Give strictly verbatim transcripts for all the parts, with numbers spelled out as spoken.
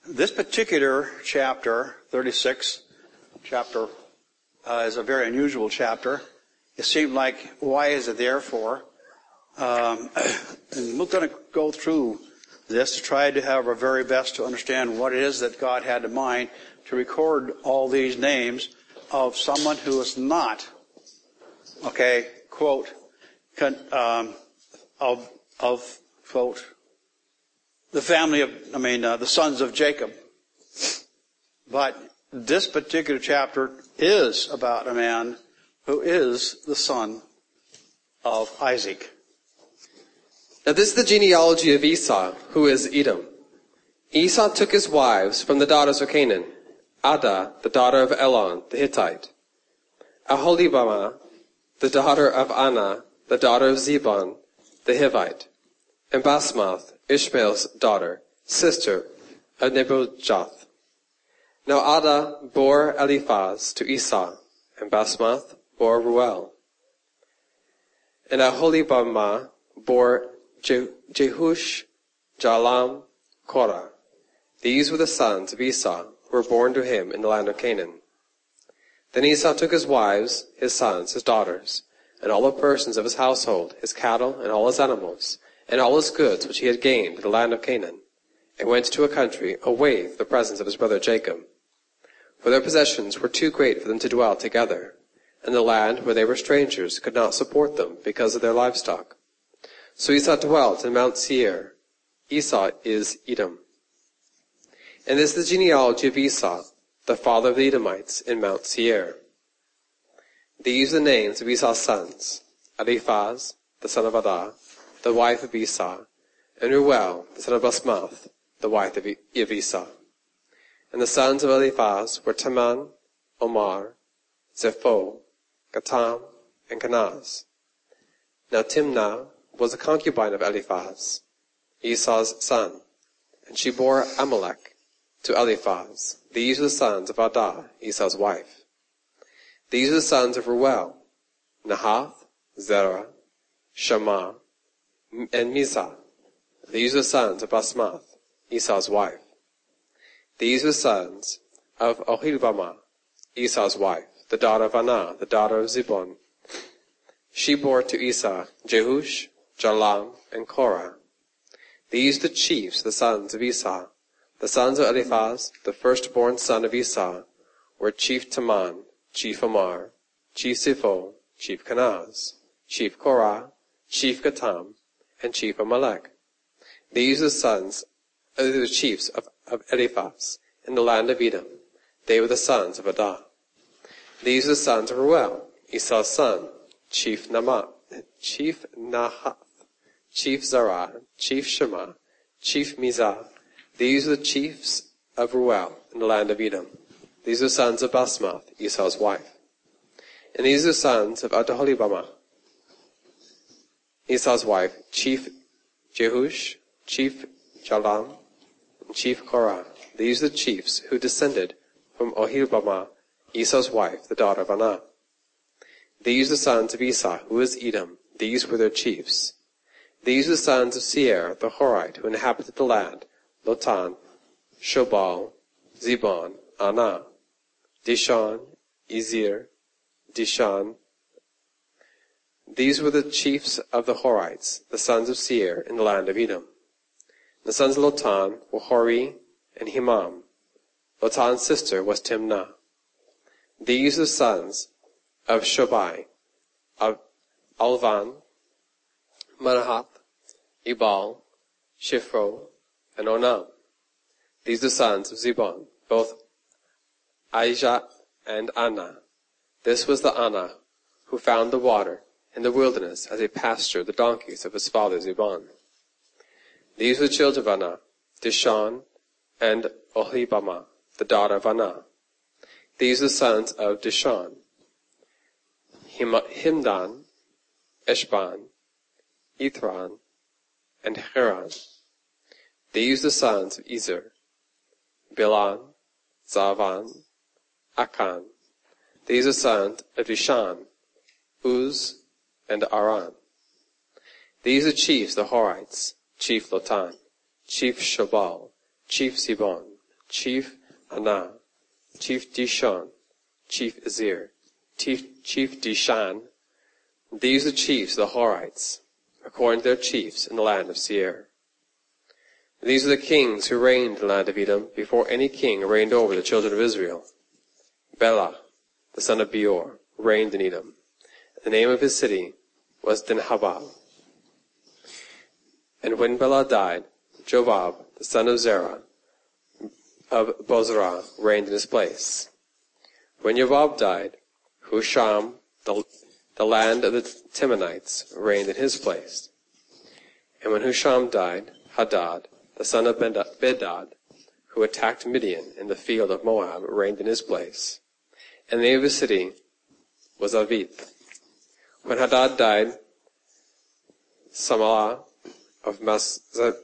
This particular chapter, thirty-six, chapter, uh, is a very unusual chapter. It seemed like, why is it there for? Um, and we're going to go through this to try to have our very best to understand what it is that God had in mind to record all these names of someone who is not, okay, quote, con, um, of, of, quote, the family of, I mean, uh, the sons of Jacob. But this particular chapter is about a man who is the son of Isaac. Now this is the genealogy of Esau, who is Edom. Esau took his wives from the daughters of Canaan, Adah, the daughter of Elon, the Hittite, Aholibamah, the daughter of Anah, the daughter of Zebon, the Hivite, and Basmath, Ishmael's daughter, sister of Nebuchadnezzar. Now Adah bore Eliphaz to Esau, and Basmath bore Ruel. And Aholibamah bore Je- Jehush, Jalam, Korah. These were the sons of Esau, who were born to him in the land of Canaan. Then Esau took his wives, his sons, his daughters, and all the persons of his household, his cattle, and all his animals, and all his goods which he had gained in the land of Canaan, and went to a country away from the presence of his brother Jacob. For their possessions were too great for them to dwell together, and the land where they were strangers could not support them because of their livestock. So Esau dwelt in Mount Seir. Esau is Edom. And this is the genealogy of Esau, the father of the Edomites, in Mount Seir. These are the names of Esau's sons: Eliphaz, the son of Adah, the wife of Esau, and Ruel, the son of Basmath, the wife of Esau. And the sons of Eliphaz were Teman, Omar, Zepho, Gatam, and Kenaz. Now Timnah was a concubine of Eliphaz, Esau's son, and she bore Amalek to Eliphaz. These are the sons of Adah, Esau's wife. These are the sons of Ruel: Nahath, Zerah, Shammah, and Mizah. These are the sons of Basmath, Esau's wife. These are the sons of Oholibamah, Esau's wife, the daughter of Anah, the daughter of Zebon. She bore to Esau Jehush, Jalam, and Korah. These are the chiefs, the sons of Esau. The sons of Eliphaz, the firstborn son of Esau, were Chief Teman, Chief Omar, Chief Zepho, Chief Kenaz, Chief Korah, Chief Gatam, and Chief Amalek. These are the sons of the chiefs of, of Eliphaz in the land of Edom. They were the sons of Adah. These are the sons of Ruel, Esau's son, Chief Namat, Chief Nahath, Chief Zerah, Chief Shammah, Chief Mizah. These are the chiefs of Ruel in the land of Edom. These are the sons of Basmath, Esau's wife. And these are the sons of Aholibamah, Esau's wife, Chief Jehush, Chief Jalam, and Chief Korah. These are the chiefs who descended from Oholibamah, Esau's wife, the daughter of Anah. These are the sons of Esau, who is Edom. These were their chiefs. These are the sons of Seir, the Horite, who inhabited the land: Lotan, Shobal, Zebon, Anah, Dishon, Ezer, Dishan. These were the chiefs of the Horites, the sons of Seir, in the land of Edom. The sons of Lotan were Hori and Himam. Lotan's sister was Timnah. These are the sons of Shobai, of Alvan, Manahath, Ebal, Shifro, and Onam. These are the sons of Zebon, both Ahijah and Anah. This was the Anah who found the water in the wilderness as he pastured the donkeys of his father Zebon. These were the children of Anah, Dishon and Oholibamah, the daughter of Anah. These are the sons of Dishon: Him- Himdan, Eshban, Ithran, and Haran. These are the sons of Ezer: Bilan, Zavan, Akan. These are the sons of Dishan: Uz and Aran. These are chiefs, the Horites: Chief Lotan, Chief Shobal, Chief Zebon, chief Anah, chief Dishon, chief Azir, chief, chief Dishan. These are the chiefs of the Horites, according to their chiefs in the land of Seir. These are the kings who reigned in the land of Edom before any king reigned over the children of Israel. Bela, the son of Beor, reigned in Edom. The name of his city was Dinhabah. And when Bela died, Jobab, the son of Zerah, of Bozrah, reigned in his place. When Jobab died, Husham, the, the land of the Timonites, reigned in his place. And when Husham died, Hadad, the son of Bedad, who attacked Midian in the field of Moab, reigned in his place. And the name of his city was Avith. When Hadad died, Samalah of Mas-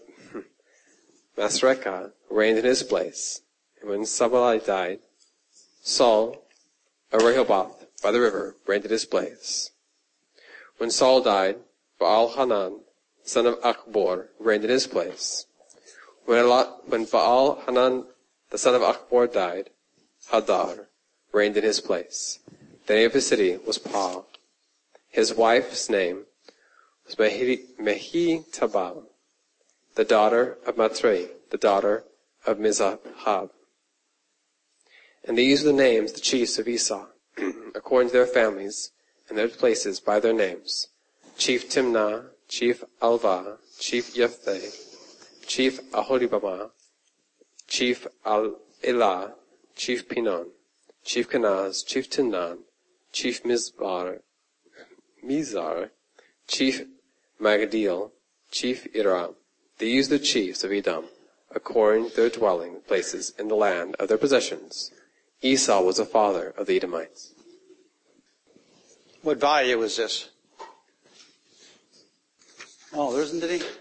Masrekah reigned in his place. And when Samalah died, Saul of Rehoboth by the river reigned in his place. When Saul died, Baal-Hanan, son of Achbor, reigned in his place. When, Elah, when Baal-Hanan, the son of Achbor, died, Hadar reigned in his place. The name of his city was Pau. His wife's name was Mehi-Tabal, the daughter of Matri, the daughter of Mizahab. And these are the names of the chiefs of Esau, according to their families and their places by their names. Chief Timnah, Chief Alva, Chief Yephtheh, Chief Aholibamah, Chief Al-Elah, Chief Pinon, Chief Kenaz, Chief Timnan, Chief Mizbar, Mizar, Chief Magadiel, Chief Iram. These are the chiefs of Edom, according to their dwelling places in the land of their possessions. Esau was the father of the Edomites. What value is this? Oh, there isn't any?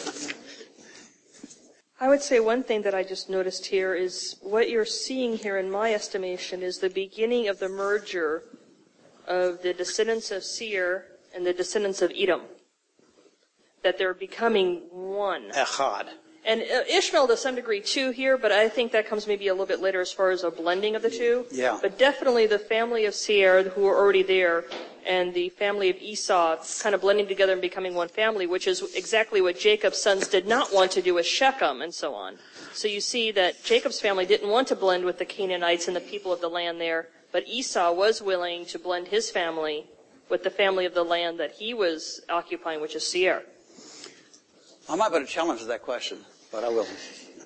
I would say one thing that I just noticed here is what you're seeing here, in my estimation, is the beginning of the merger of the descendants of Seir and the descendants of Edom. That they're becoming one. Echad. And uh, Ishmael to some degree too here, but I think that comes maybe a little bit later as far as a blending of the two. Yeah. But definitely the family of Seir, who are already there, and the family of Esau kind of blending together and becoming one family, which is exactly what Jacob's sons did not want to do with Shechem and so on. So you see that Jacob's family didn't want to blend with the Canaanites and the people of the land there, but Esau was willing to blend his family with the family of the land that he was occupying, which is Seir. I might put a challenge to that question, but I will.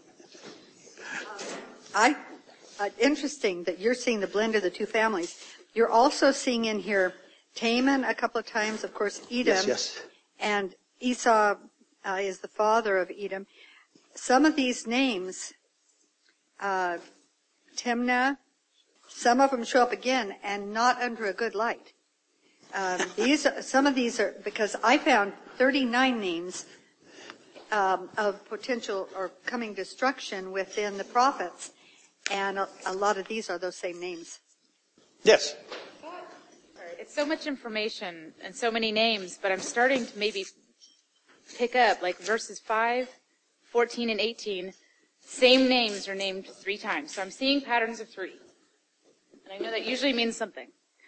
I, uh, interesting that you're seeing the blend of the two families. You're also seeing in here Taman a couple of times, of course, Edom. Yes, yes. And Esau uh, is the father of Edom. Some of these names, uh, Timnah, some of them show up again and not under a good light. Um, these, some of these are, because I found thirty-nine names um, of potential or coming destruction within the prophets, and a, a lot of these are those same names. Yes. It's so much information and so many names, but I'm starting to maybe pick up, like verses five, fourteen, and eighteen, same names are named three times. So I'm seeing patterns of three. And I know that usually means something.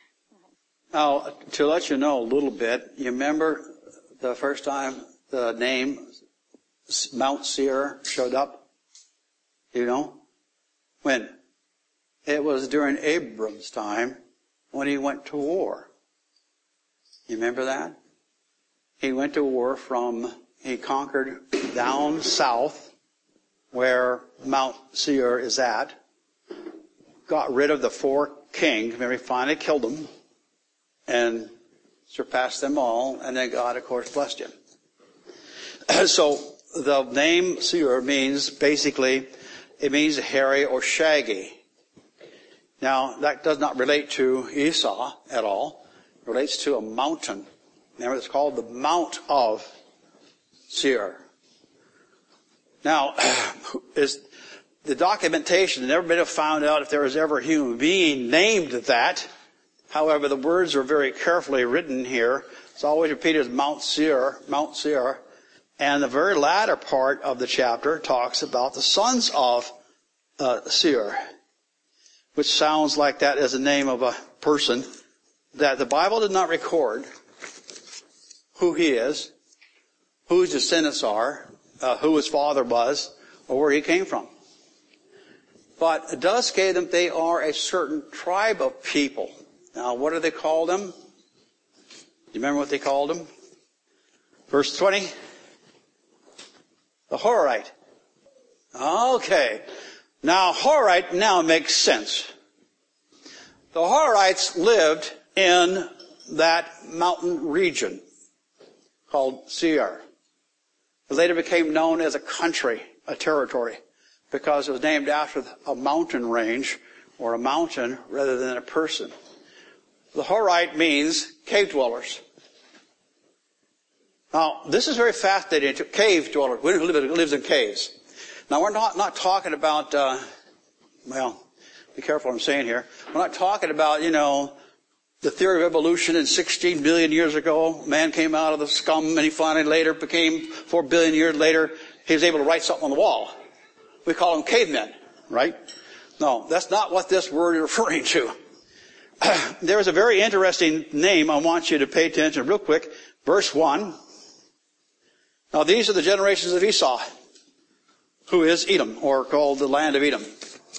Now, to let you know a little bit, you remember the first time the name Mount Seir showed up? You know? When? It was during Abram's time when he went to war. You remember that? He went to war from, he conquered down south where Mount Seir is at, got rid of the four kings, remember he finally killed them, and surpassed them all, and then God, of course, blessed him. So the name Seir means, basically, it means hairy or shaggy. Now, that does not relate to Esau at all. It relates to a mountain. Remember, it's called the Mount of Seir. Now, is the documentation never been found out if there was ever a human being named that. However, the words are very carefully written here. It's always repeated as Mount Seir, Mount Seir. And the very latter part of the chapter talks about the sons of uh, Seir, which sounds like that as the name of a person that the Bible did not record who he is, who his descendants are, uh, who his father was, or where he came from. But it does say that they are a certain tribe of people. Now, what do they call them? Do you remember what they called them? Verse twenty. The Horite. Okay. Now, Horite now makes sense. The Horites lived in that mountain region called Seir. It later became known as a country, a territory, because it was named after a mountain range or a mountain rather than a person. The Horite means cave dwellers. Now, this is very fascinating. Cave dwellers, who lives in caves. Now, we're not, not talking about, uh, well, be careful what I'm saying here. We're not talking about, you know, the theory of evolution in sixteen billion years ago. Man came out of the scum and he finally later became, four billion years later, he was able to write something on the wall. We call them cavemen, right? No, that's not what this word is referring to. There's a very interesting name I want you to pay attention real quick. Verse one. Now these are the generations of Esau, who is Edom, or called the land of Edom.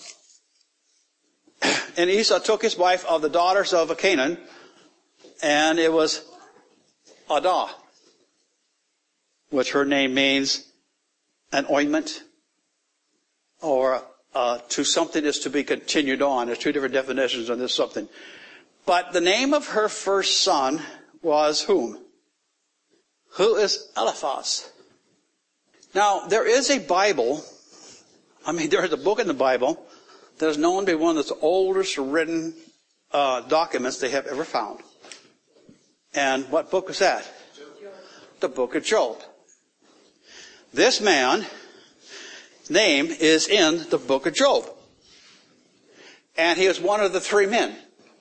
And Esau took his wife of the daughters of Canaan, and it was Adah, which her name means an ointment, or uh, to something is to be continued on. There's two different definitions on this something. But the name of her first son was whom? Who is Eliphaz. Now, there is a Bible, I mean, there is a book in the Bible that is known to be one of the oldest written uh, documents they have ever found. And what book is that? The book of Job. This man's name is in the book of Job. And he is one of the three men.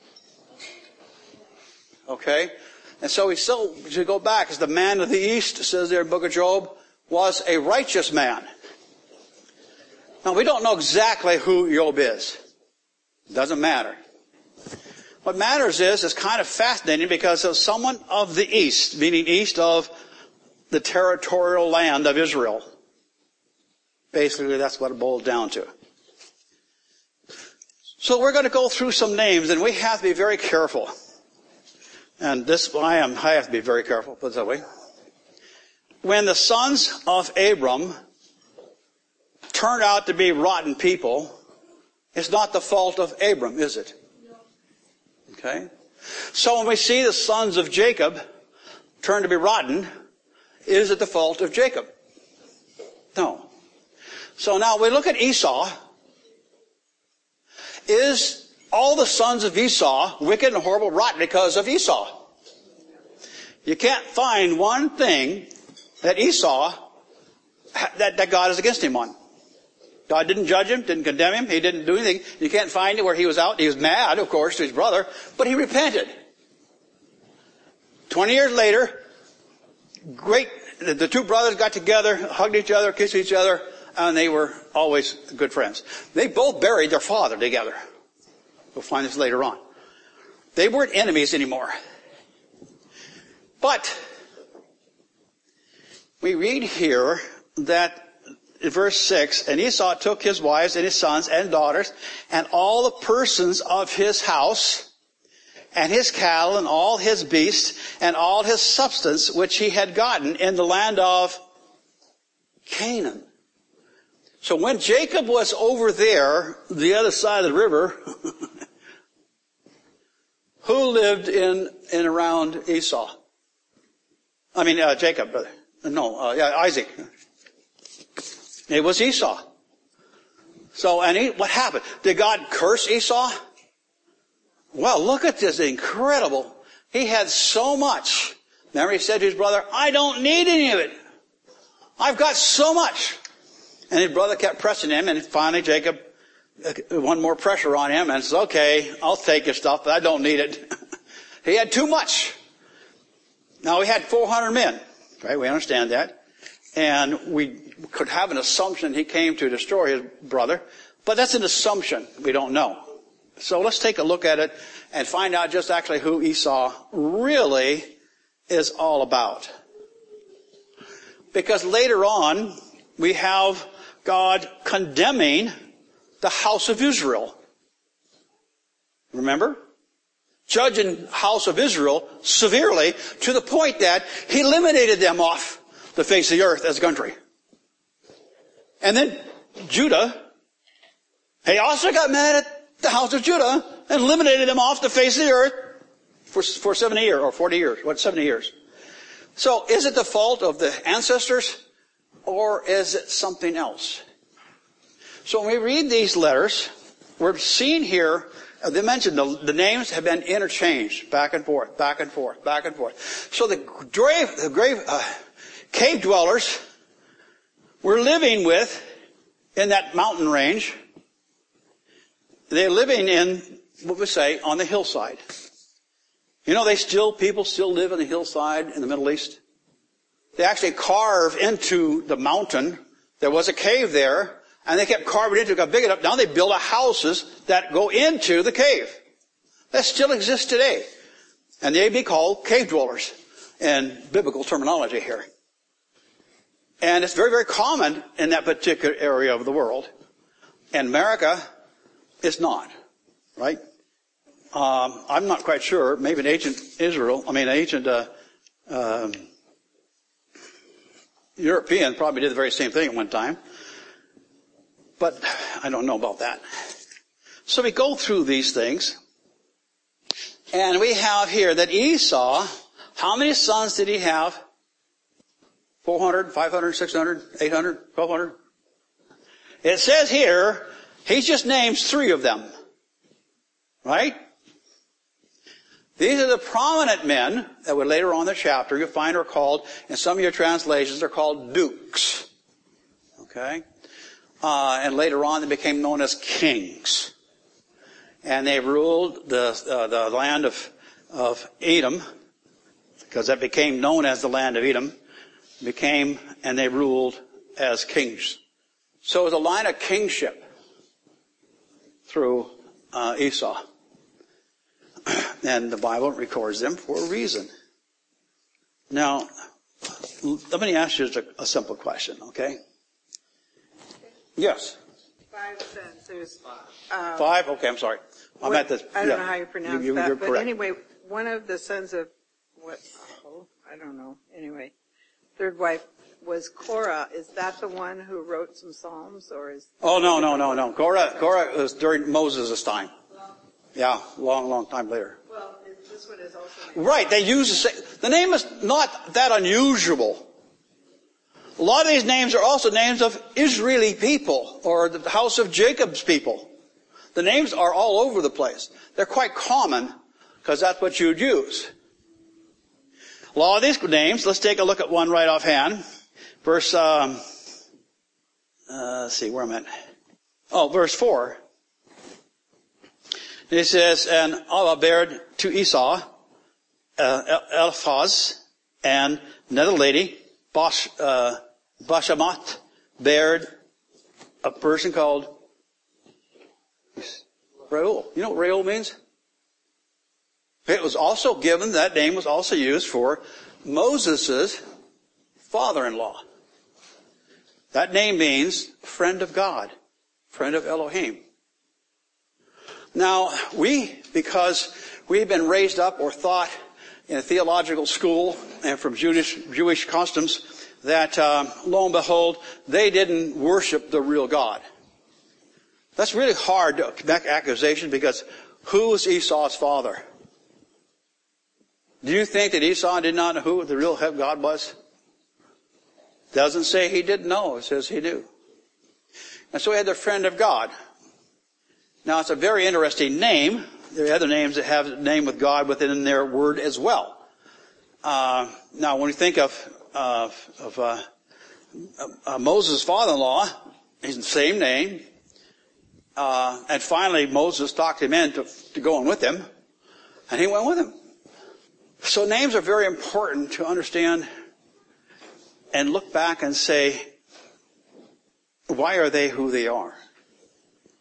Okay? And so he still, to go back, as the man of the east, it says there in the book of Job, was a righteous man. Now, we don't know exactly who Job is. It doesn't matter. What matters is, it's kind of fascinating because of someone of the east, meaning east of the territorial land of Israel. Basically, that's what it boils down to. So we're going to go through some names, and we have to be very careful. And this, I am, I have to be very careful, put it that way. When the sons of Abram turned out to be rotten people, it's not the fault of Abram, is it? Okay? So when we see the sons of Jacob turn to be rotten, is it the fault of Jacob? No. So now we look at Esau. Is all the sons of Esau wicked and horrible, rotten because of Esau? You can't find one thing that Esau, that, that God is against him on. God didn't judge him, didn't condemn him, he didn't do anything. You can't find it where he was out. He was mad, of course, to his brother, but he repented. Twenty years later, great, the, the two brothers got together, hugged each other, kissed each other, and they were always good friends. They both buried their father together. We'll find this later on. They weren't enemies anymore. But we read here that in verse six, and Esau took his wives and his sons and daughters and all the persons of his house and his cattle and all his beasts and all his substance which he had gotten in the land of Canaan. So when Jacob was over there, the other side of the river, who lived in and around Esau? I mean, uh, Jacob, brother. No, uh, yeah, Isaac. It was Esau. So, and he, what happened? Did God curse Esau? Well, look at this, incredible. He had so much. Remember he said to his brother, I don't need any of it. I've got so much. And his brother kept pressing him, and finally Jacob, one more pressure on him, and says, okay, I'll take your stuff, but I don't need it. He had too much. Now, he had four hundred men, right? We understand that. And we could have an assumption he came to destroy his brother, But that's an assumption. We don't know. So let's take a look at it and find out just actually who Esau really is all about. Because later on, we have God condemning the house of Israel. Remember? Judging the house of Israel severely to the point that he eliminated them off the face of the earth as a country. And then Judah, he also got mad at the house of Judah and eliminated them off the face of the earth for, for seventy years or forty years. What, seventy years? So is it the fault of the ancestors or is it something else? So when we read these letters, we're seeing here, they mentioned the, the names have been interchanged back and forth, back and forth, back and forth. So the grave, the grave, uh, cave dwellers were living with in that mountain range. They're living in, what we say, on the hillside. You know, they still, people still live on the hillside in the Middle East. They actually carve into the mountain. There was a cave there, and they kept carving into it, got big enough. Now they build houses that go into the cave. That still exists today. And they be called cave dwellers in biblical terminology here. And it's very, very common in that particular area of the world. And America is not, right? Um, I'm not quite sure. Maybe in ancient Israel, I mean ancient uh, um, European probably did the very same thing at one time. But I don't know about that. So we go through these things. And we have here that Esau, how many sons did he have? four hundred, five hundred, six hundred, eight hundred, twelve hundred? It says here, he just names three of them. Right? These are the prominent men that would later on in the chapter you'll find are called, in some of your translations, they're called dukes. Okay? Uh, and later on they became known as kings. And they ruled the, uh, the land of, of Edom, because that became known as the land of Edom, became, and they ruled as kings. So it was a line of kingship through uh, Esau. And the Bible records them for a reason. Now, let me ask you just a, a simple question, okay? Yes? Five sons. There's uh, Five? Okay, I'm sorry. I'm what, at the, I don't yeah, know how you pronounce you, that, you're but correct. anyway, one of the sons of, what, oh, I don't know. Anyway, third wife was Korah. Is that the one who wrote some Psalms, or is? Oh, no, no, no, no. Korah, Korah was during Moses' time. Yeah, long, long time later. Well, this one is also named. Right, they use the same. The name is not that unusual. A lot of these names are also names of Israeli people, or the house of Jacob's people. The names are all over the place. They're quite common, because that's what you'd use. A lot of these names, let's take a look at one right offhand. Verse, um, uh, let's see, where am I at? Oh, verse four. It says, and Allah bared to Esau, uh, Eliphaz, and another lady, Bash, uh, Bashamat, bared a person called Reuel. You know what Reuel means? It was also given, that name was also used for Moses' father-in-law. That name means friend of God, friend of Elohim. Now, we, because we've been raised up or thought in a theological school and from Jewish, Jewish customs that, uh, lo and behold, they didn't worship the real God. That's really hard to make accusation because who was Esau's father? Do you think that Esau did not know who the real head God was? Doesn't say he didn't know. It says he knew. And so he had the friend of God. Now it's a very interesting name. There are other names that have a name with God within their word as well. Uh, now when we think of, uh, of uh, uh, Moses' father-in-law, he's the same name. Uh, and finally Moses talked him into to going with him. And he went with him. So names are very important to understand and look back and say, why are they who they are?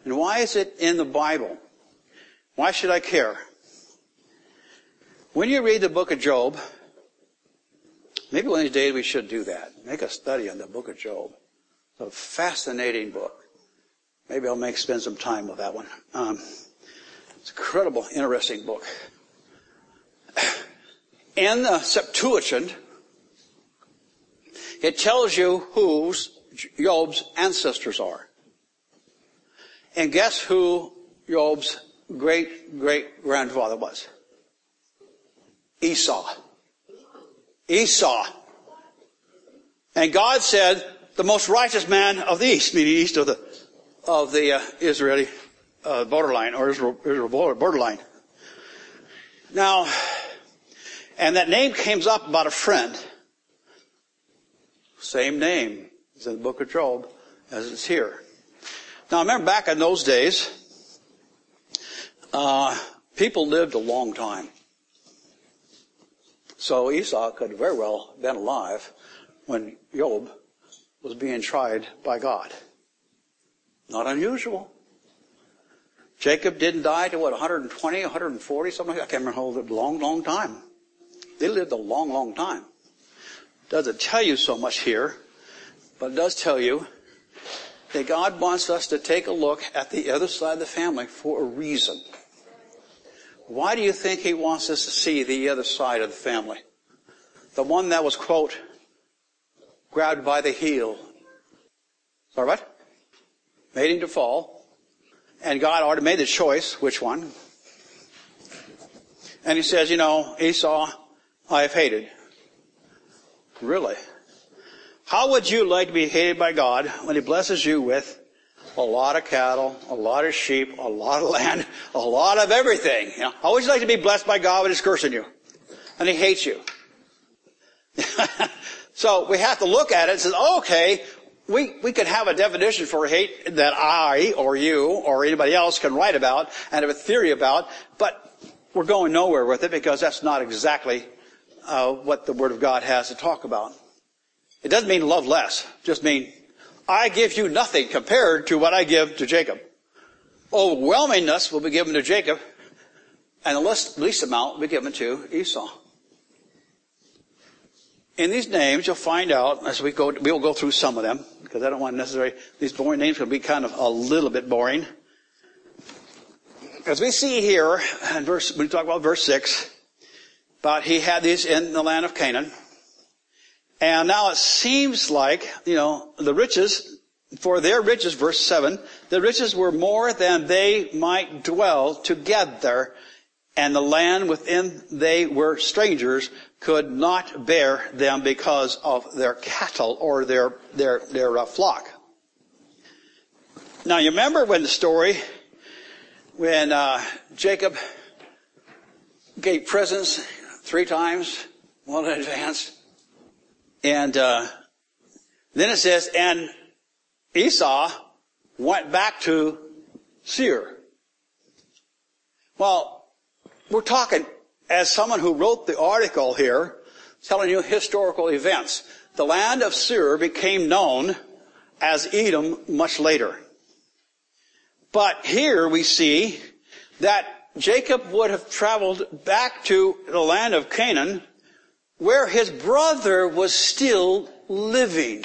And why is it in the Bible? Why should I care? When you read the book of Job, maybe one of these days we should do that. Make a study on the book of Job. It's a fascinating book. Maybe I'll make spend some time with that one. Um, it's an incredible, interesting book. In the Septuagint, it tells you who Job's ancestors are. And guess who Job's great-great-grandfather was? Esau. Esau. And God said, the most righteous man of the east, meaning east of the of the uh, Israeli uh, borderline, or Israel, Israel borderline. Now, and that name comes up about a friend. Same name is in the book of Job as it's here. Now, I remember back in those days, uh, people lived a long time. So Esau could have very well been alive when Job was being tried by God. Not unusual. Jacob didn't die to what, one hundred twenty, one hundred forty, something like that. I can't remember how old, a long, long time. They lived a long, long time. Doesn't tell you so much here, but it does tell you that God wants us to take a look at the other side of the family for a reason. Why do you think he wants us to see the other side of the family? The one that was, quote, grabbed by the heel. Sorry, what? Made him to fall. And God already made the choice, which one? And he says, you know, Esau, I have hated. Really? How would you like to be hated by God when he blesses you with a lot of cattle, a lot of sheep, a lot of land, a lot of everything? You know, how would you like to be blessed by God when he's cursing you? And he hates you. So we have to look at it and say, okay, we, we could have a definition for hate that I or you or anybody else can write about and have a theory about, but we're going nowhere with it because that's not exactly uh, what the Word of God has to talk about. It doesn't mean love less. It just mean I give you nothing compared to what I give to Jacob. Overwhelmingness will be given to Jacob, and the least, least amount will be given to Esau. In these names, you'll find out, as we go, we will go through some of them, because I don't want necessarily, these boring names will be kind of a little bit boring. As we see here, in verse, we talk about verse six, about he had these in the land of Canaan. And now it seems like, you know, the riches, for their riches, verse seven, the riches were more than they might dwell together, and the land within they were strangers could not bear them because of their cattle or their their their uh, flock. Now you remember when the story when uh, Jacob gave presents three times, one in advance, and uh, then it says, and Esau went back to Seir. Well, we're talking as someone who wrote the article here, telling you historical events. The land of Seir became known as Edom much later. But here we see that Jacob would have traveled back to the land of Canaan, where his brother was still living.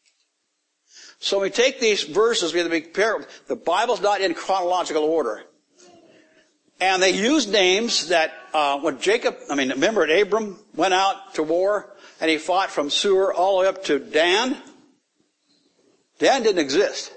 So we take these verses, we have to be careful. The Bible's not in chronological order. And they use names that, uh, when Jacob, I mean, remember Abram went out to war and he fought from Seir all the way up to Dan? Dan didn't exist.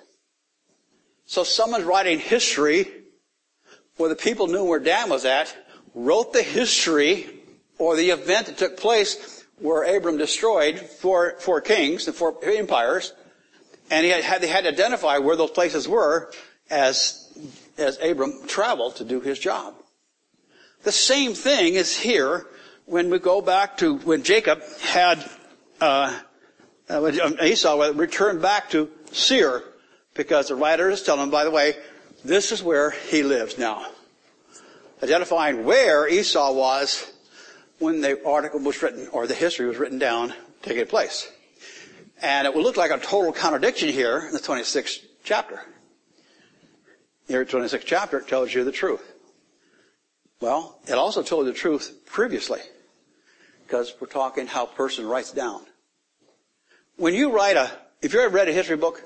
So someone's writing history where the people knew where Dan was at, wrote the history or the event that took place where Abram destroyed four, four kings and four empires, and he had, they had to identify where those places were as as Abram traveled to do his job. The same thing is here when we go back to when Jacob had, uh, uh when Esau returned back to Seir, because the writer is telling him, by the way, this is where he lives now. Identifying where Esau was when the article was written, or the history was written down, taking place. And it would look like a total contradiction here in the twenty-sixth chapter. Here, twenty-sixth chapter, it tells you the truth. Well, it also told you the truth previously, because we're talking how a person writes down. When you write a, if you ever read a history book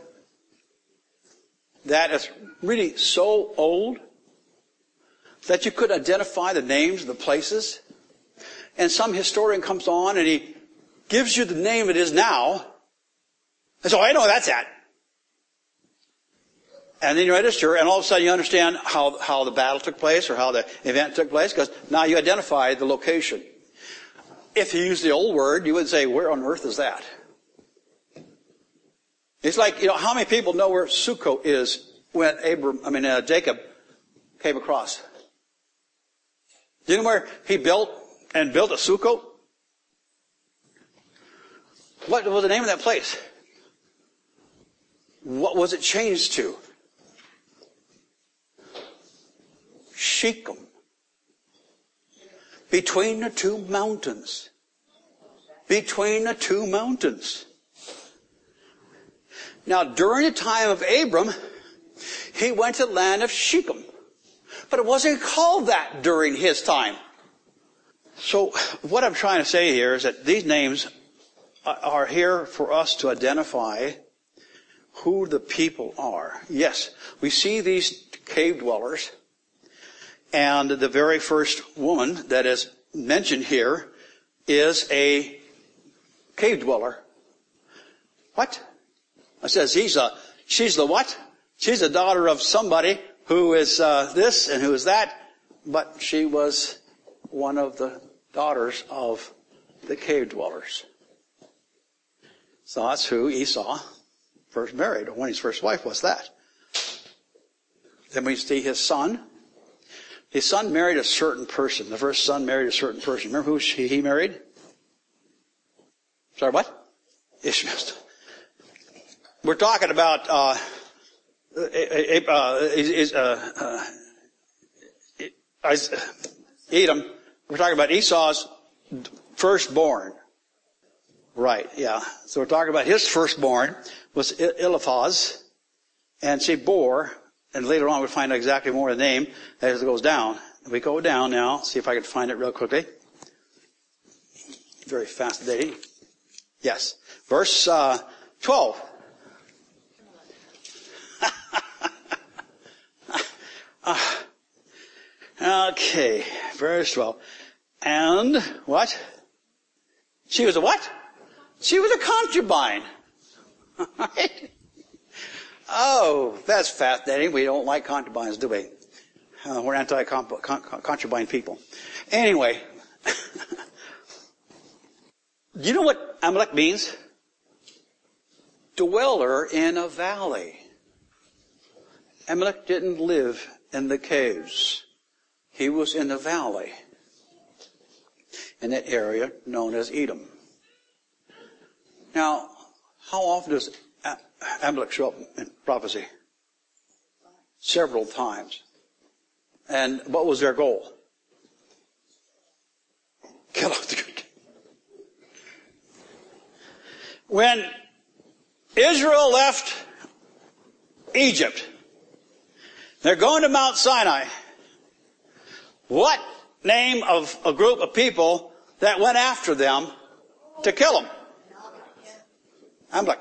that is really so old that you could identify the names of the places, and some historian comes on and he gives you the name it is now, and so I know where that's at. And then you register, and all of a sudden you understand how, how the battle took place or how the event took place, because now you identify the location. If you use the old word, you would say, where on earth is that? It's like, you know, how many people know where Sukkot is when Abram, I mean, uh, Jacob came across? Do you know where he built and built a Sukkot? What was the name of that place? What was it changed to? Shechem. Between the two mountains. Between the two mountains. Now, during the time of Abram, he went to the land of Shechem. But it wasn't called that during his time. So, what I'm trying to say here is that these names are here for us to identify who the people are. Yes, we see these cave dwellers. And the very first woman that is mentioned here is a cave dweller. What? It says he's a, she's the what? She's the daughter of somebody who is uh, this and who is that. But she was one of the daughters of the cave dwellers. So that's who Esau first married, or when his first wife was that. Then we see his son. His son married a certain person. The first son married a certain person. Remember who she, he married? Sorry, what? Ishmael. We're talking about uh, uh, is, uh, uh, Edom. We're talking about Esau's firstborn. Right, yeah. So we're talking about his firstborn was Eliphaz, and she bore. And later on, we'll find out exactly more of the name as it goes down. We go down now, see if I can find it real quickly. Very fascinating. Yes. Verse uh, twelve. uh, okay. Verse twelve. And what? She was a what? She was a concubine. Right? Oh, that's fascinating. We don't like concubines, do we? Uh, we're anti-concubine people. Anyway, you know what Amalek means? Dweller in a valley. Amalek didn't live in the caves. He was in the valley, in that area known as Edom. Now, how often does Amalek show up in prophecy? Several times. And what was their goal? Kill off the good. When Israel left Egypt, they're going to Mount Sinai. What name of a group of people that went after them to kill them? Amalek.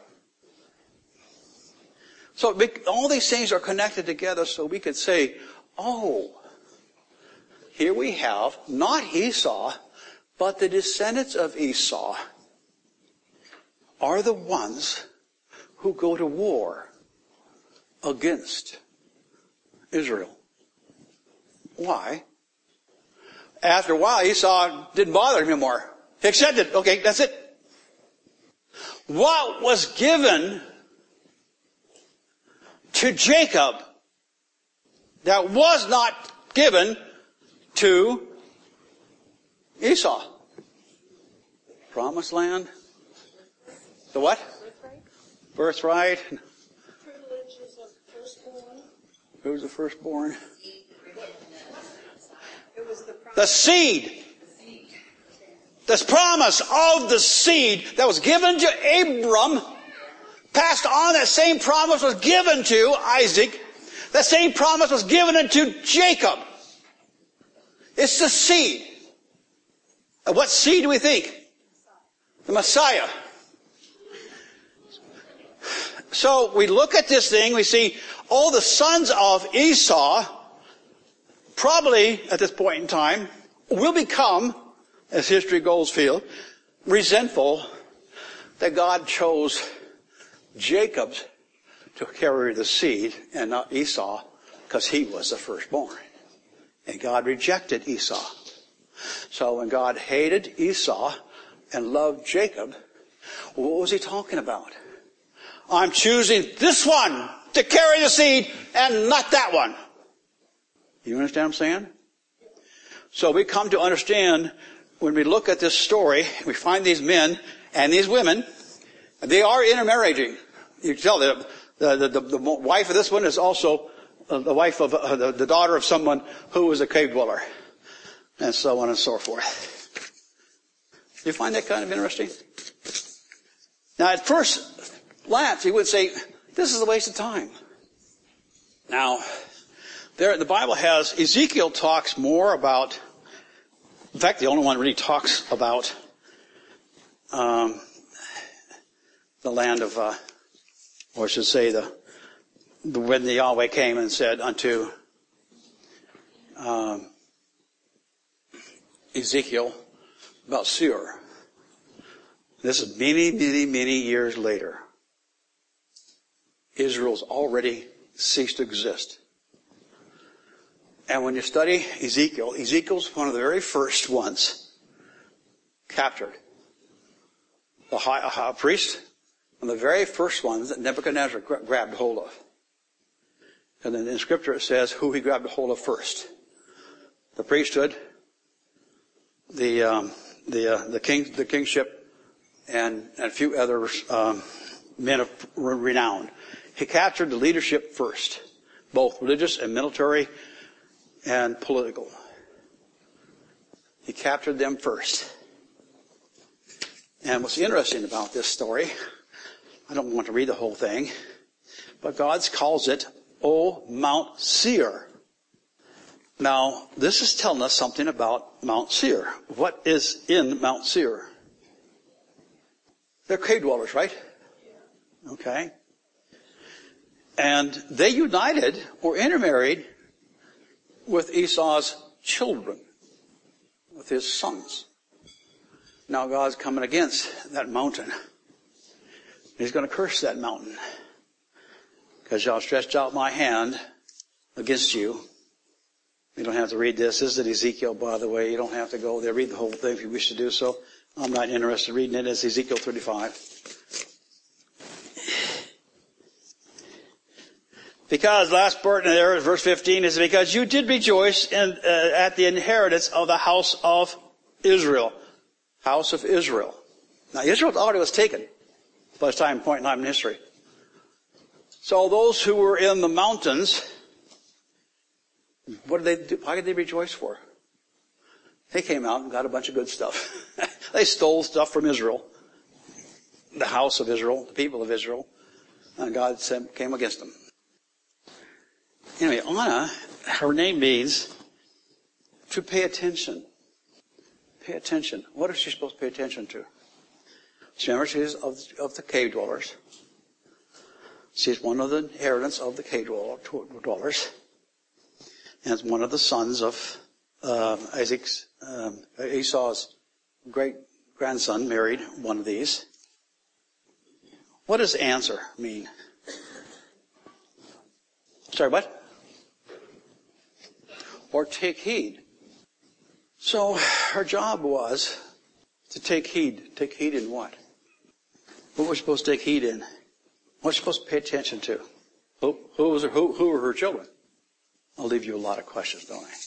So all these things are connected together so we could say, oh, here we have not Esau, but the descendants of Esau are the ones who go to war against Israel. Why? After a while, Esau didn't bother him anymore. He accepted, okay, that's it. What was given to Jacob that was not given to Esau? Promised land? The what? Birthright. Birthright. Privileges of firstborn. Who's the firstborn? It was the The seed. This promise of the seed that was given to Abram, passed on, that same promise was given to Isaac, That same promise was given unto Jacob. It's the seed. And what seed do we think? The Messiah. So we look at this thing, we see all the sons of Esau, probably at this point in time, will become, as history goes field, resentful that God chose Jacob to carry the seed and not Esau, because he was the firstborn. And God rejected Esau. So when God hated Esau and loved Jacob, what was he talking about? I'm choosing this one to carry the seed and not that one. You understand what I'm saying? So we come to understand when we look at this story, we find these men and these women, they are intermarrying. You can tell that the, the, the, the wife of this one is also the wife of uh, the, the daughter of someone who was a cave dweller, and so on and so forth. Do you find that kind of interesting? Now, at first glance, you would say, this is a waste of time. Now, there the Bible has, Ezekiel talks more about, in fact, the only one really talks about um, the land of, uh, or I should say, the, the when the Yahweh came and said unto um, Ezekiel about Seir. This is many, many, many years later. Israel's already ceased to exist. And when you study Ezekiel, Ezekiel's one of the very first ones captured. The high, high priest, one of the very first ones that Nebuchadnezzar gra- grabbed hold of. And then in Scripture it says who he grabbed hold of first. The priesthood, the um, the uh, the king, the kingship, and, and a few other um, men of renown. He captured the leadership first, both religious and military and political. He captured them first. And what's interesting about this story, I don't want to read the whole thing, but God calls it, O Mount Seir. Now, this is telling us something about Mount Seir. What is in Mount Seir? They're cave dwellers, right? Okay. And they united or intermarried with Esau's children, with his sons. Now God's coming against that mountain. He's going to curse that mountain. Because I'll stretch out my hand against you. You don't have to read this. This is Ezekiel, by the way. You don't have to go there. Read the whole thing if you wish to do so. I'm not interested in reading it. It's Ezekiel thirty-five. Because, last part in there, verse fifteen, is because you did rejoice in, uh, at the inheritance of the house of Israel. House of Israel. Now, Israel already was taken by this time, point in time in history. So those who were in the mountains, what did they do? How did they rejoice for? They came out and got a bunch of good stuff. They stole stuff from Israel, the house of Israel, the people of Israel, and God came against them. Anyway, Anna, her name means to pay attention. Pay attention. What is she supposed to pay attention to? Remember, she is of, of the cave dwellers. She's one of the inheritance of the cave dwellers. And it's one of the sons of um, Isaac's, um, Esau's great-grandson married one of these. What does answer mean? Sorry, what? Or take heed. So her job was to take heed. Take heed in what? What was she supposed to take heed in? What was she supposed to pay attention to? Who, who, was her, who, who were her children? I'll leave you a lot of questions, don't I?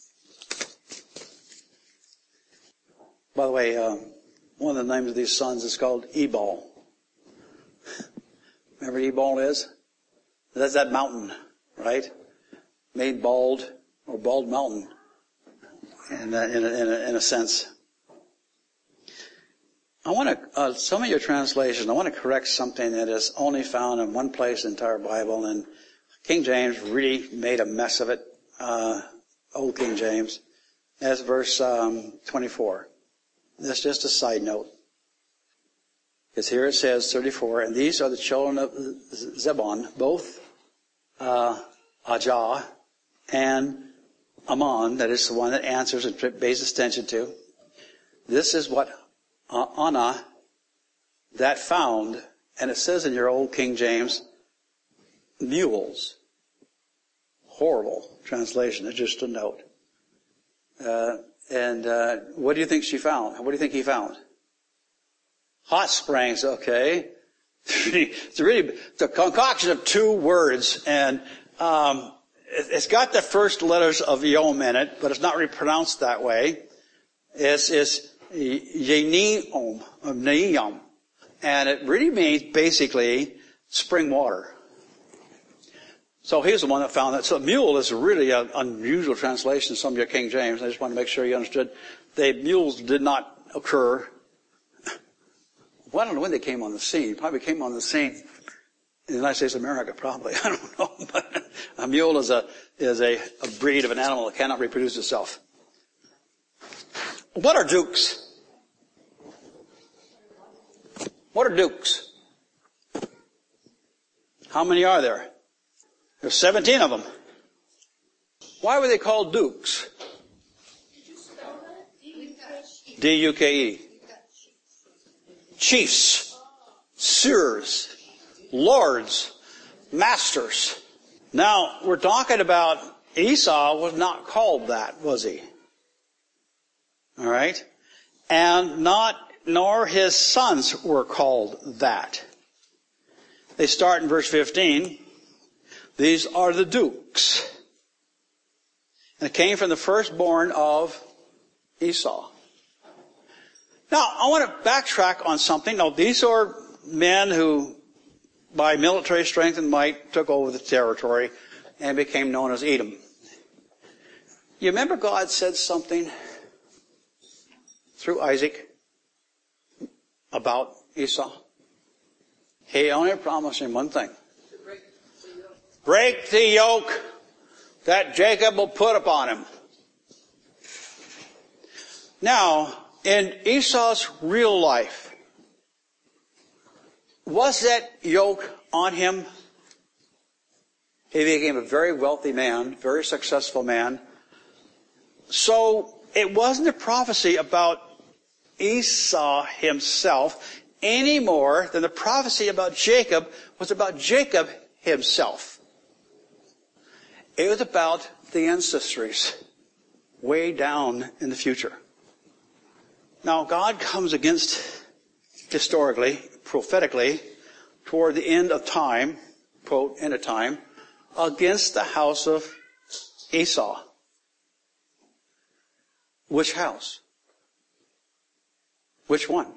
By the way, um, one of the names of these sons is called Ebal. Remember what Ebal is? That's that mountain, right? Made bald, or bald mountain, in a, in a, in a, in a sense. I want to, uh, some of your translations, I want to correct something that is only found in one place in the entire Bible, and King James really made a mess of it. Uh, Old King James. That's verse um, twenty-four. That's just a side note. Because here it says, thirty-four, and these are the children of Zebon, both uh, Ajah and Ammon, that is the one that answers and pays attention to. This is what uh, Anna, that found, and it says in your Old King James, mules. Horrible translation, it's just a note. Uh, and uh, what do you think she found? What do you think he found? Hot springs, okay. It's really it's a concoction of two words, and um, it, it's got the first letters of Yom in it, but it's not really pronounced that way. It's, it's Yeniom, Neiyam, and it really means basically spring water. So he's the one that found that. So mule is really an unusual translation of some of your King James. I just want to make sure you understood. The mules did not occur. Well, I don't know when they came on the scene. Probably came on the scene in the United States of America, probably. I don't know. But a mule is a is a, a breed of an animal that cannot reproduce itself. What are dukes? What are dukes? How many are there? There's seventeen of them. Why were they called dukes? D U K E. Chiefs, sirs, lords, masters. Now, we're talking about Esau was not called that, was he? All right? And not, nor his sons were called that. They start in verse fifteen. These are the dukes. And it came from the firstborn of Esau. Now, I want to backtrack on something. Now, these are men who, by military strength and might, took over the territory and became known as Edom. You remember God said something through Isaac about Esau? He only promised him one thing. Break the yoke that Jacob will put upon him. Now, in Esau's real life, was that yoke on him? He became a very wealthy man, very successful man. So it wasn't a prophecy about Esau himself any more than the prophecy about Jacob was about Jacob himself. It was about the ancestries way down in the future. Now, God comes against, historically, prophetically, toward the end of time, quote, end of time, against the house of Esau. Which house? Which one?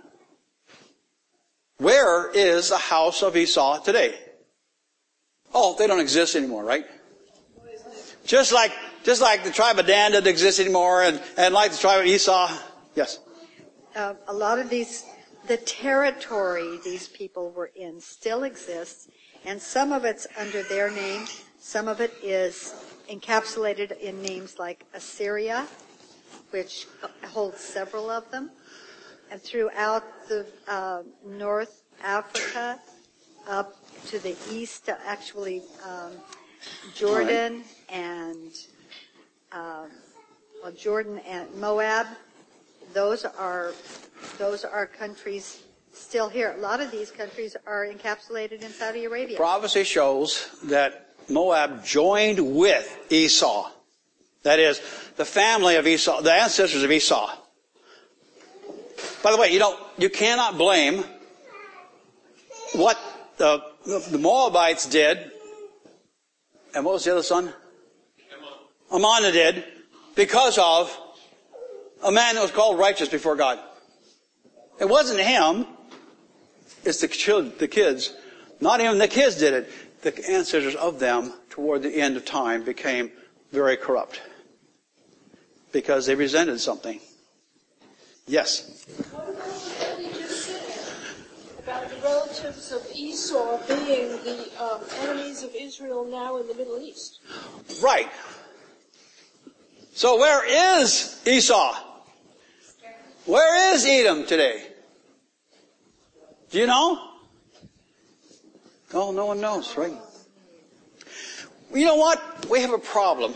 Where is the house of Esau today? Oh, they don't exist anymore, right? Just like, just like the tribe of Dan doesn't exist anymore, and, and like the tribe of Esau. Yes? Uh, a lot of these, the territory these people were in still exists, and some of it's under their name, some of it is encapsulated in names like Assyria, which holds several of them, and throughout the uh, North Africa, up to the east, actually um, Jordan right. and uh, well, Jordan and Moab. Those are those are countries still here. A lot of these countries are encapsulated in Saudi Arabia. Prophecy shows that Moab joined with Esau. That is, the family of Esau, the ancestors of Esau. By the way, you don't, you cannot blame what the, the Moabites did, and what was the other son? Ammon did, because of a man that was called righteous before God. It wasn't him. It's the children, the kids. Not even the kids did it. The ancestors of them, toward the end of time, became very corrupt. Because they resented something. Yes? What about what we just said about the relatives of Esau being the um, enemies of Israel now in the Middle East. Right. So where is Esau? Where is Edom today? Do you know? Oh, no one knows, right? You know what? We have a problem.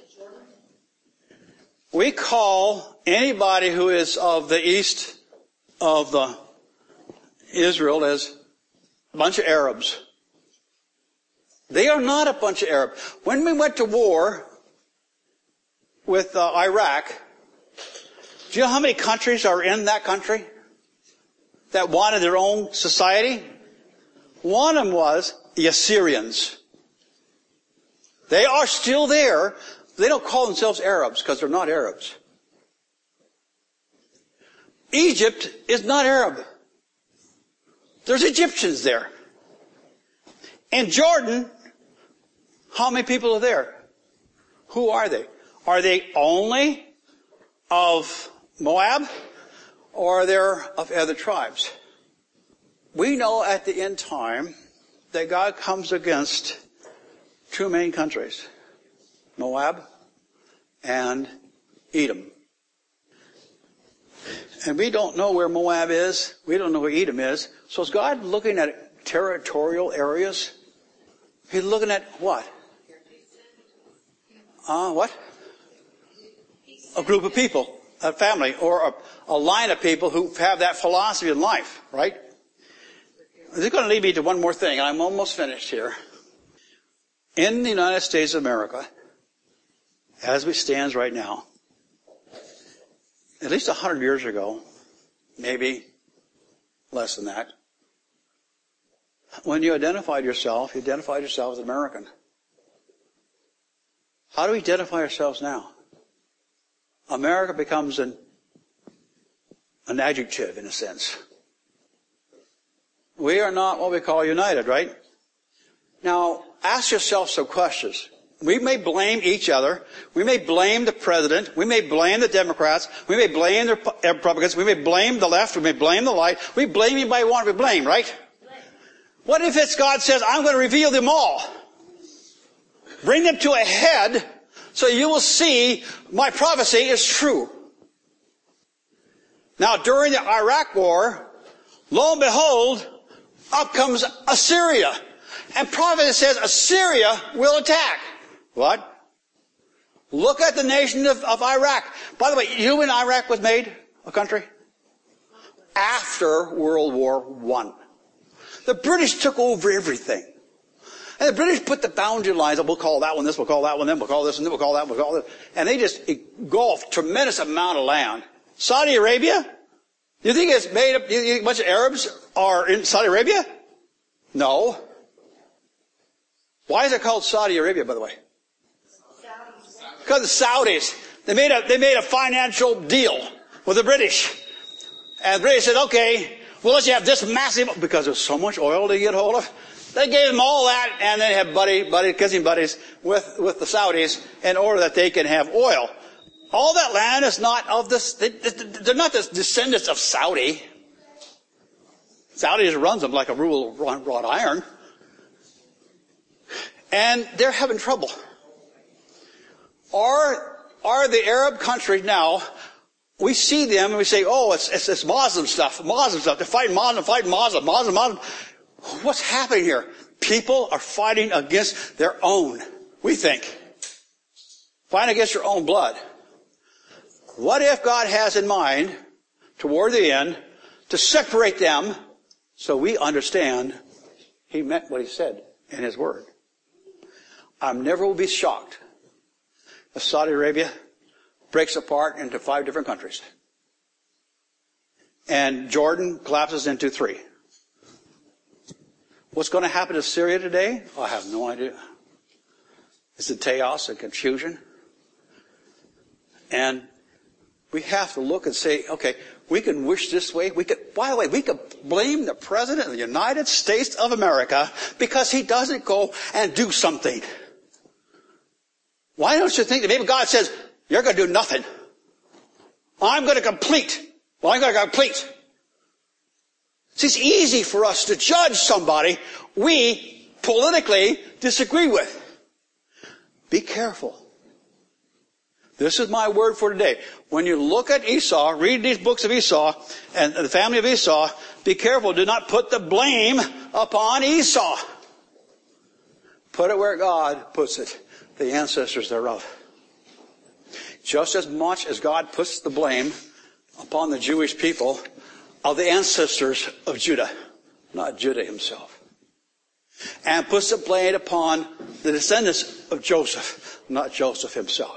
We call anybody who is of the east of the Israel as a bunch of Arabs. They are not a bunch of Arabs. When we went to war with uh, Iraq, do you know how many countries are in that country that wanted their own society? One of them was the Assyrians. They are still there. They don't call themselves Arabs because they're not Arabs. Egypt is not Arab. There's Egyptians there. In Jordan, how many people are there? Who are they? Are they only of Moab, or are there of other tribes? We know at the end time that God comes against two main countries, Moab and Edom. And we don't know where Moab is. We don't know where Edom is. So is God looking at territorial areas? He's looking at what? Uh, what? A group of people, a family, or a, a line of people who have that philosophy in life, right? This is going to lead me to one more thing, and I'm almost finished here. In the United States of America, as we stand right now, at least a hundred years ago, maybe less than that, when you identified yourself, you identified yourself as American. How do we identify ourselves now? America becomes an, an adjective in a sense. We are not what we call united, right? Now, ask yourself some questions. We may blame each other. We may blame the president. We may blame the Democrats. We may blame the Republicans. We may blame the left. We may blame the right. We blame anybody we want to blame, right? What if it's God says, I'm going to reveal them all? Bring them to a head so you will see my prophecy is true. Now, during the Iraq War, lo and behold, up comes Assyria. And prophet says Assyria will attack. What? Look at the nation of, of Iraq. By the way, you know when Iraq was made a country? After World War One. The British took over everything. And the British put the boundary lines up. We'll call that one this, we'll call that one then, we'll call this and then, we'll call that, we'll call this. And they just engulfed tremendous amount of land. Saudi Arabia? You think it's made up, you think a bunch of Arabs are in Saudi Arabia? No. Why is it called Saudi Arabia, by the way? Because the Saudis. They made a, they made a financial deal with the British. And the British said, okay, we'll let you have this massive, because there's so much oil to get hold of. They gave them all that, and they have buddy, buddy, kissing buddies with, with the Saudis in order that they can have oil. All that land is not of this, they, they're not the descendants of Saudi. Saudi just runs them like a rule of wrought iron. And they're having trouble. Are, are the Arab countries now, we see them and we say, oh, it's, it's, it's Muslim stuff, Muslim stuff. They're fighting Muslim, fighting Muslim, Muslim, Muslim. What's happening here? People are fighting against their own, we think. Fighting against your own blood. What if God has in mind, toward the end, to separate them so we understand He meant what He said in His Word? I never will be shocked if Saudi Arabia breaks apart into five different countries. And Jordan collapses into three. What's going to happen to Syria today? I have no idea. It's a chaos and confusion. And we have to look and say, okay, we can wish this way. We could, by the way, we could blame the President of the United States of America because he doesn't go and do something. Why don't you think that maybe God says, you're going to do nothing. I'm going to complete. Well, I'm going to complete. See, it's easy for us to judge somebody we politically disagree with. Be careful. This is my word for today. When you look at Esau, read these books of Esau and the family of Esau, be careful. Do not put the blame upon Esau. Put it where God puts it, the ancestors thereof. Just as much as God puts the blame upon the Jewish people of the ancestors of Judah, not Judah himself. And puts the blame upon the descendants of Joseph, not Joseph himself.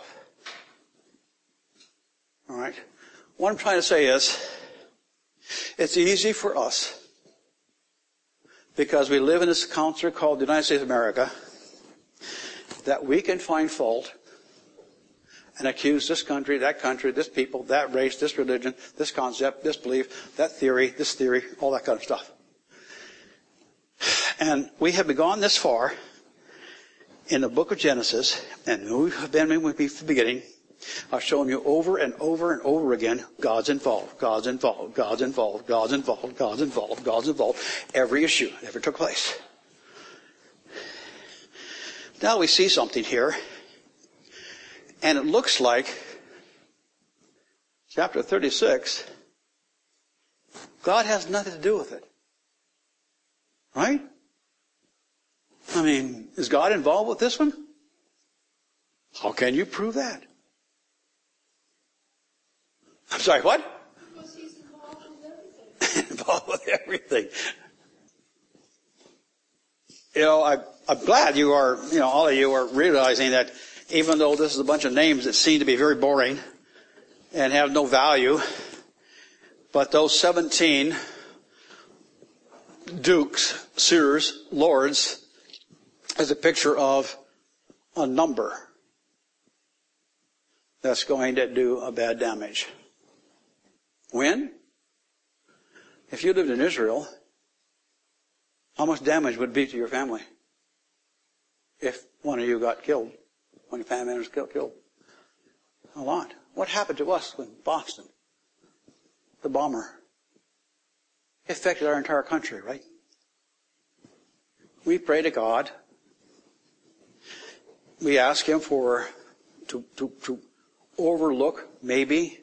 All right? What I'm trying to say is, it's easy for us, because we live in this country called the United States of America, that we can find fault and accuse this country, that country, this people, that race, this religion, this concept, this belief, that theory, this theory, all that kind of stuff. And we have gone this far in the book of Genesis, and we have been from the beginning. I've shown you over and over and over again, God's involved, God's involved, God's involved, God's involved, God's involved, God's involved, every issue that ever took place. Now we see something here, and it looks like chapter thirty-six, God has nothing to do with it. Right? I mean, is God involved with this one? How can you prove that? I'm sorry, what? Because he's involved with everything. Involved with everything. You know, I, I'm glad you are, you know, all of you are realizing that even though this is a bunch of names that seem to be very boring and have no value, but those seventeen dukes, sirs, lords, is a picture of a number that's going to do a bad damage. When? If you lived in Israel, how much damage would it be to your family if one of you got killed, one of your family members got killed? A lot. What happened to us in Boston? The bomber. It affected our entire country, right? We pray to God. We ask Him for, to, to, to overlook, maybe,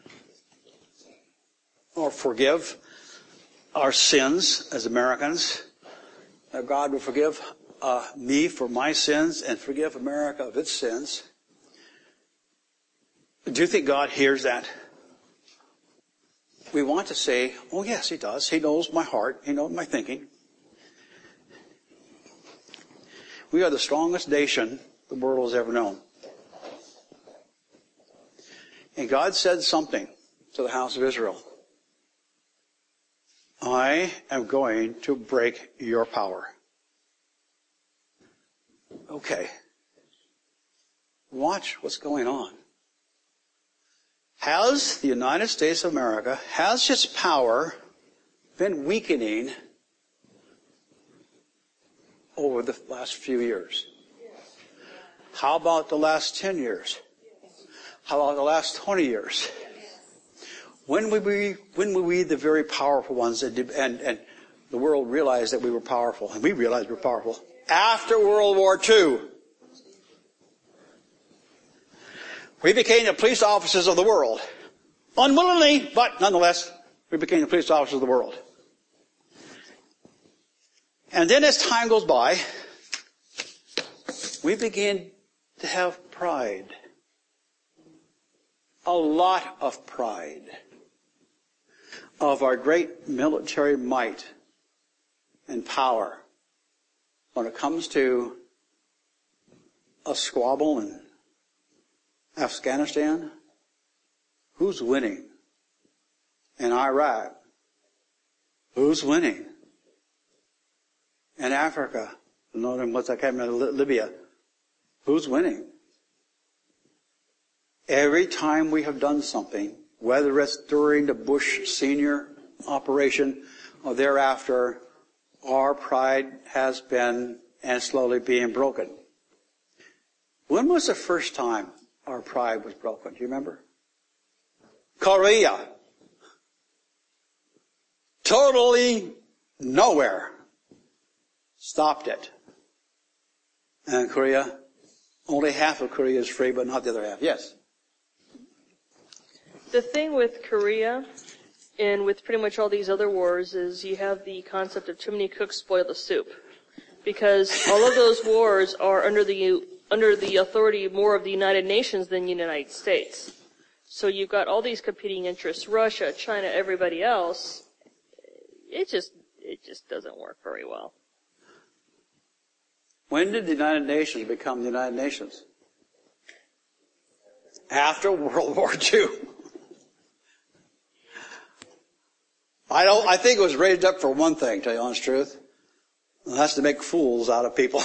or forgive our sins as Americans. That God will forgive uh, me for my sins and forgive America of its sins. Do you think God hears that? We want to say, oh yes, He does. He knows my heart. He knows my thinking. We are the strongest nation the world has ever known. And God said something to the house of Israel. I am going to break your power. Okay. Watch what's going on. Has the United States of America, has its power been weakening over the last few years? How about the last ten years? How about the last twenty years? When will we, when will we, the very powerful ones, and, and, and the world realize that we were powerful, and we realized we were powerful? After World War Two. We became the police officers of the world. Unwillingly, but nonetheless, we became the police officers of the world. And then as time goes by, we begin to have pride. A lot of pride of our great military might and power when it comes to a squabble in Afghanistan. Who's winning? In Iraq. Who's winning? In Africa. Northern, what's that, I can't remember, Libya. Who's winning? Every time we have done something, whether it's during the Bush Senior operation or thereafter, our pride has been and slowly being broken. When was the first time our pride was broken? Do you remember? Korea. totally nowhere. Stopped it. And Korea, only half of Korea is free, but not the other half. Yes? The thing with Korea and with pretty much all these other wars is you have the concept of too many cooks spoil the soup. Because all of those wars are under the under the authority more of the United Nations than the United States. So you've got all these competing interests, Russia, China, everybody else. It just it just doesn't work very well. When did the United Nations become the United Nations? After World War Two. I don't. I think it was raised up for one thing, to tell you the honest truth. And that's to make fools out of people.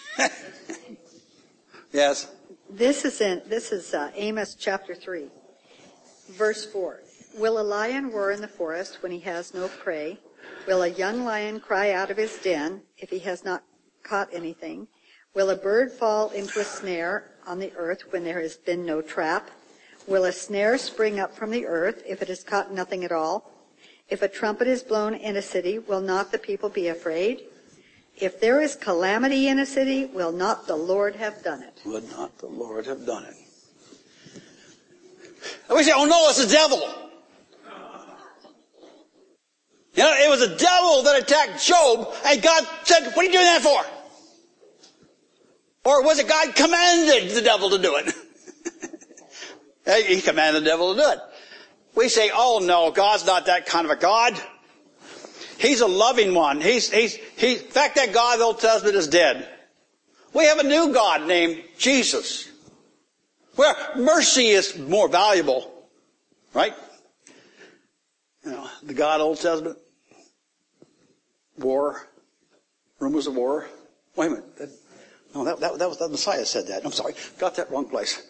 Yes. This is in this is uh, Amos chapter three, verse four. Will a lion roar in the forest when he has no prey? Will a young lion cry out of his den if he has not caught anything? Will a bird fall into a snare on the earth when there has been no trap? Will a snare spring up from the earth if it has caught nothing at all? If a trumpet is blown in a city, will not the people be afraid? If there is calamity in a city, will not the Lord have done it? Would not the Lord have done it? And we say, oh no, it's the devil. You know, it was the devil that attacked Job, and God said, what are you doing that for? Or was it God commanded the devil to do it? He commanded the devil to do it. We say, oh no, God's not that kind of a God. He's a loving one. He's, he's, he, in fact, that God of the Old Testament is dead. We have a new God named Jesus, where mercy is more valuable, right? You know, the God of the Old Testament, war, rumors of war. Wait a minute. That, no, that, that, that was the Messiah said that. I'm sorry. Got that wrong place.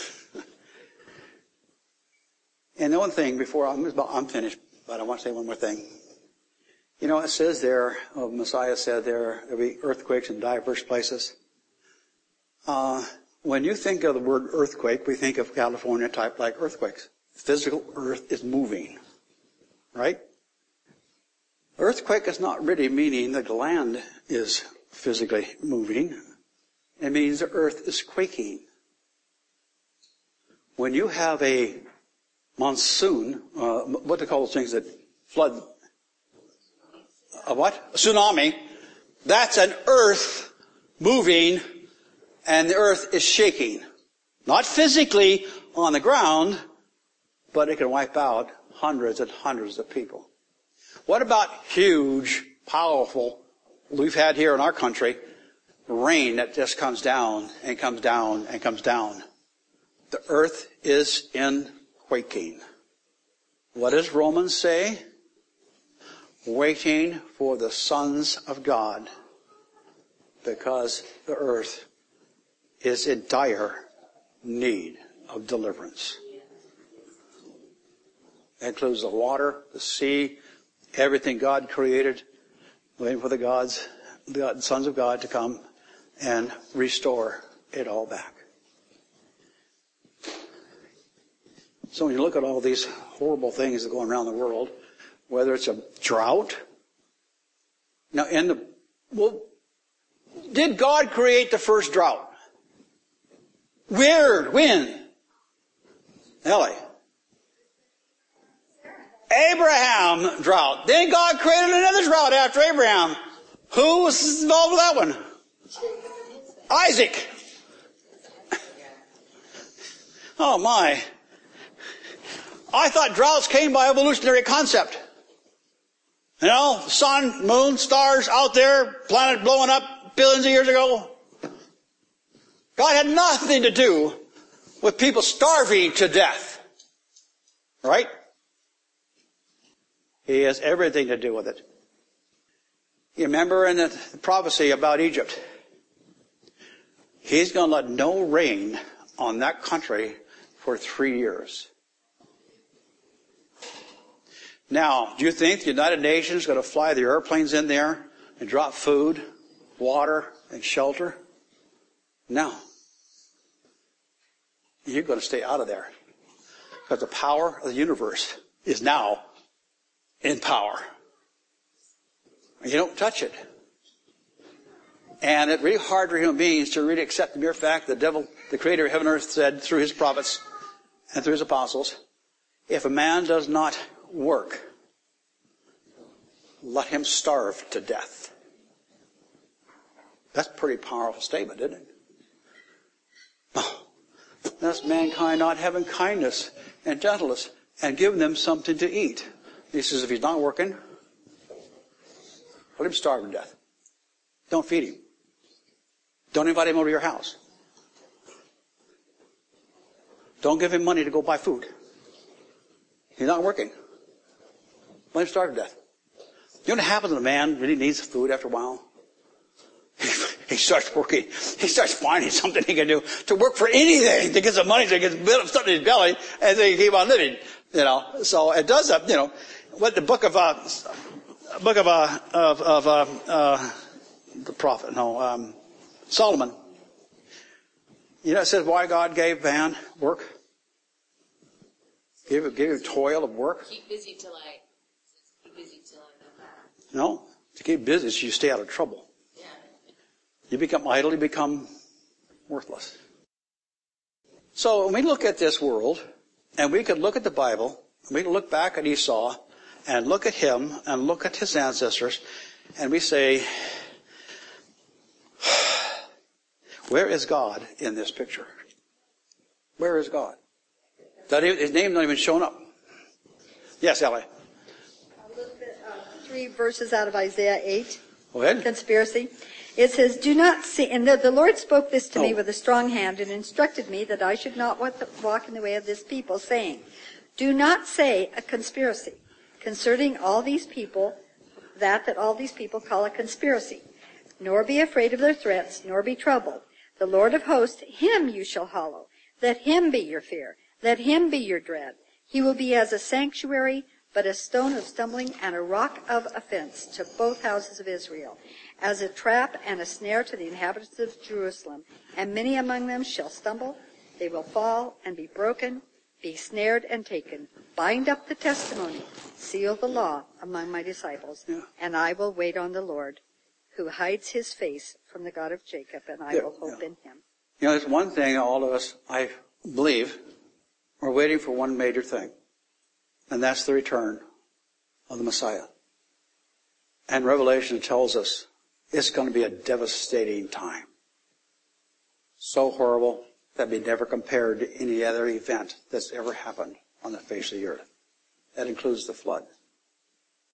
And the one thing before I'm, I'm finished, but I want to say one more thing. You know, it says there, oh, Messiah said there, there'll be earthquakes in diverse places. Uh, when you think of the word earthquake, we think of California type like earthquakes. Physical earth is moving, right? Earthquake is not really meaning that the land is physically moving. It means the earth is quaking. When you have a monsoon, uh, what do they call those things that flood? A what? A tsunami. That's an earth moving, and the earth is shaking. Not physically on the ground, but it can wipe out hundreds and hundreds of people. What about huge, powerful, we've had here in our country, rain that just comes down and comes down and comes down? The earth is in quaking. What does Romans say? Waiting for the sons of God, because the earth is in dire need of deliverance. That includes the water, the sea, everything God created, waiting for the gods, the sons of God to come and restore it all back. So when you look at all these horrible things that go on around the world, whether it's a drought. Now, in the, well, did God create the first drought? Weird. When? Ellie. Abraham drought. Then God created another drought after Abraham. Who was involved with that one? Isaac. Oh my. I thought droughts came by evolutionary concept. You know, sun, moon, stars out there, planet blowing up billions of years ago. God had nothing to do with people starving to death. Right? He has everything to do with it. You remember in the prophecy about Egypt, He's going to let no rain on that country for three years. Now, do you think the United Nations is going to fly the airplanes in there and drop food, water, and shelter? No. You're going to stay out of there. Because the power of the universe is now in power. You don't touch it. And it's really hard for human beings to really accept the mere fact that the devil, the creator of heaven and earth, said through his prophets and through his apostles, if a man does not work, let him starve to death. That's a pretty powerful statement, isn't it? Oh, that's mankind not having kindness and gentleness and giving them something to eat. He says if he's not working, let him starve to death. Don't feed him. Don't invite him over to your house. Don't give him money to go buy food. He's not working. Let him starve to death. You know what happens when a man really needs food after a while? He starts working. He starts finding something he can do to work for anything to get some money to get stuff in his belly and then he keep on living. You know, so it does. Uh, you know, what the book of uh, book of uh, of, of uh, uh, the prophet, no, um, Solomon. You know, it says why God gave man work. Gave gave him toil of work. Keep busy till I. Keep busy till I know that. No, to keep busy, so you stay out of trouble. Yeah. You become idle, you become worthless. So when we look at this world, and we could look at the Bible, and we can look back at Esau, and look at him, and look at his ancestors, and we say, where is God in this picture? Where is God? That his name not even shown up. Yes, Ellie. A little bit, uh, three verses out of Isaiah eight. Go ahead. Conspiracy. It says, do not see, and the, the Lord spoke this to oh. me with a strong hand and instructed me that I should not walk in the way of this people, saying, do not say a conspiracy concerning all these people, that that all these people call a conspiracy, nor be afraid of their threats, nor be troubled. The Lord of hosts, him you shall hallow. Let him be your fear. Let him be your dread. He will be as a sanctuary, but a stone of stumbling and a rock of offense to both houses of Israel, as a trap and a snare to the inhabitants of Jerusalem. And many among them shall stumble. They will fall and be broken, be snared and taken. Bind up the testimony, seal the law among my disciples, yeah. and I will wait on the Lord, who hides his face from the God of Jacob, and I yeah, will hope yeah. in him. You know, there's one thing all of us, I believe, we're waiting for one major thing, and that's the return of the Messiah. And Revelation tells us it's going to be a devastating time. So horrible that be never compared to any other event that's ever happened on the face of the earth. That includes the flood.